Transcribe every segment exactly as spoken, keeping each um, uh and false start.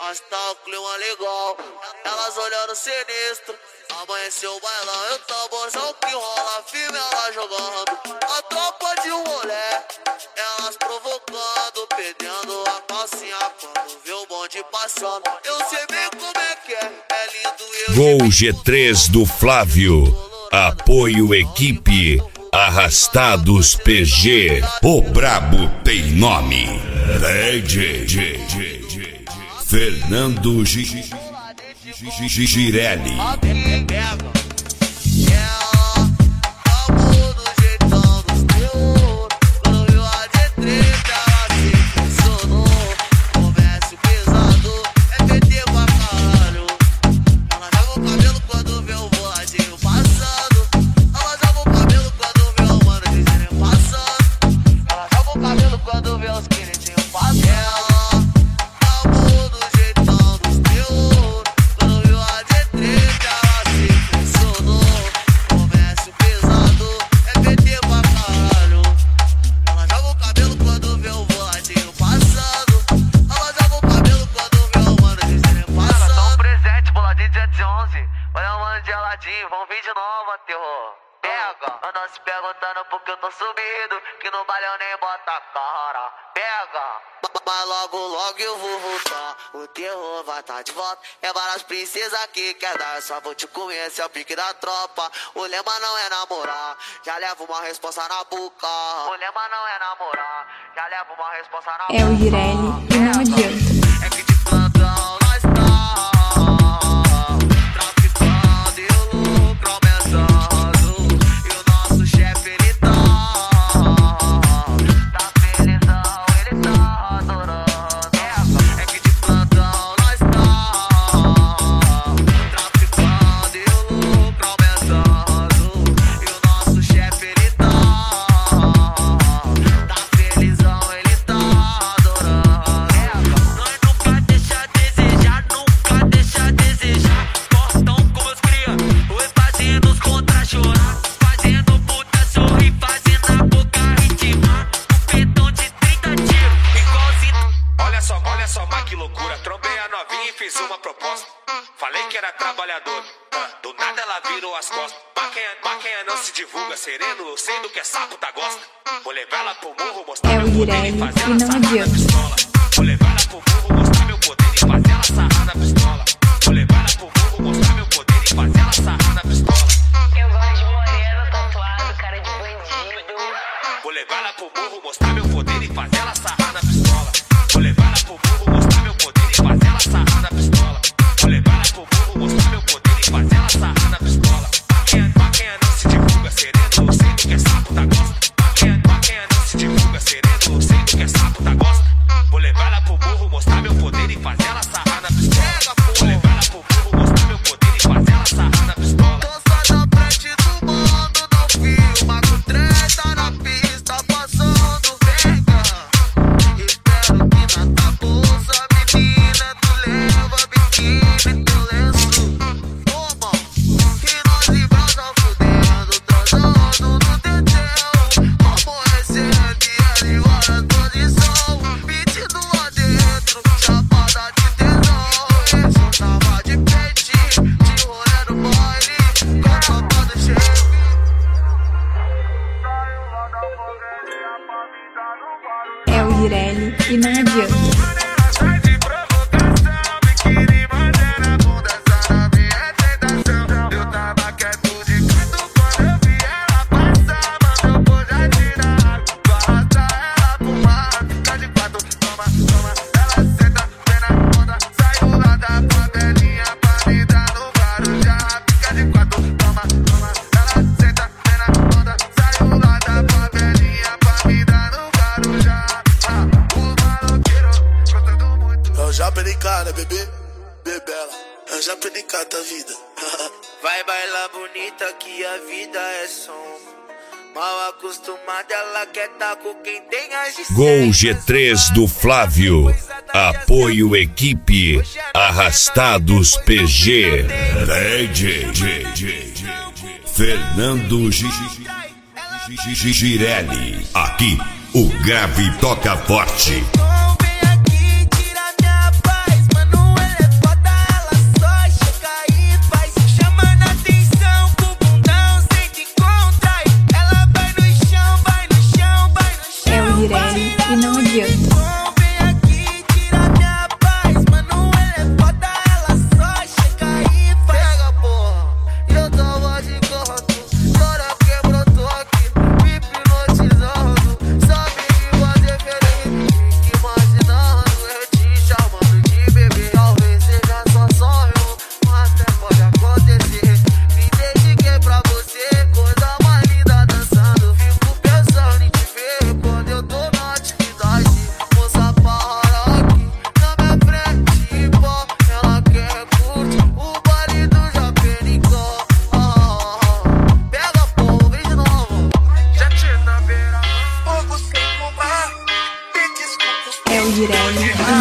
mas tá o clima legal. Elas olhando sinistro, amanheceu o bailão e o tamborzão que rola, firme ela jogando. A tropa de um rolé, elas provocando, perdendo a calcinha quando vê o bonde passando. Eu sei bem como é que é, é lindo eu. Gol G três do Flávio, apoio equipe Arrastados P G. O brabo tem nome. D J Fernando Girelli. Vão vir de novo, terror. Pega, andam se perguntando porque eu tô subido, que no baile eu nem bota a cara. Pega, mas logo logo eu vou voltar, o terror vai tá de volta. É várias princesas que quer dar, eu só vou te comer, esse é o pique da tropa. O lema não é namorar, já levo uma responsa na boca. O lema não é namorar, já levo uma responsa na boca. É o Girelli e não adianta. É que de plantão nós tá. Fiz uma proposta, falei que era trabalhador, do nada ela virou as costas. Maquinha, maquinha não se divulga, sereno, eu sei do que é sapo tá gosta. Vou levar ela pro morro, mostrar é meu poder e fazer ela sarrar na pistola. Vou levar ela pro morro, mostrar meu poder e fazer ela sarrar na pistola. Vou levar ela pro morro, mostrar meu poder e fazer ela sarrar na pistola. Eu gosto de moreno, tatuado, cara de bandido. Vou levar ela pro morro, mostrar meu poder e fazer ela sarrar na pistola. Vou levar ela pro morro, mostrar meu poder e fazer ela sarrar na pistola. Vou levar ela pro morro, mostrar meu poder e fazer ela sarrar na pistola. Maquinha, maquinha não se divulga, sereno, eu sei do que é sapo tá gosta. Maquinha, maquinha não se divulga, sereno, eu sei do que é sapo tá gosta. Vou levar ela pro morro, mostrar meu poder e fazer ela sarrar na pistola. Vou levar ela pro morro, mostrar meu poder e fazer ela sarrar na pistola. Tô só na frente do mundo, não filma com treta na pista, passando verga. Espero que na tua bolsa, menina, tu leva biquíni, teu lenço. Toma, que nós embrasa fudendo, transando no dedéu. Vamos receber ali horas posição, pedindo lá dentro, chapada de tesão. Eu tava de peitinho, de rolê no baile, com a tropa do chefe. É o Girelli e não adianta. Bebê, bebela, eu já aprendi cada vida. Vai bailar bonita que a vida é som. Mal acostumada, ela quer tá com quem tem a G. Gol G três do Flávio, apoio equipe Arrastados P G. D J Fernando Girelli. Aqui o grave toca forte. Vem aqui, tira minha paz, mano.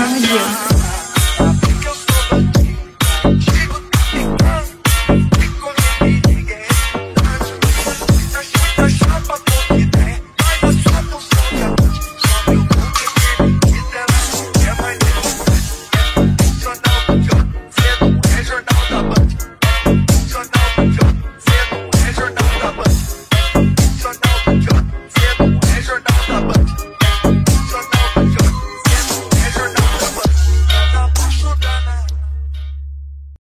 não adianta.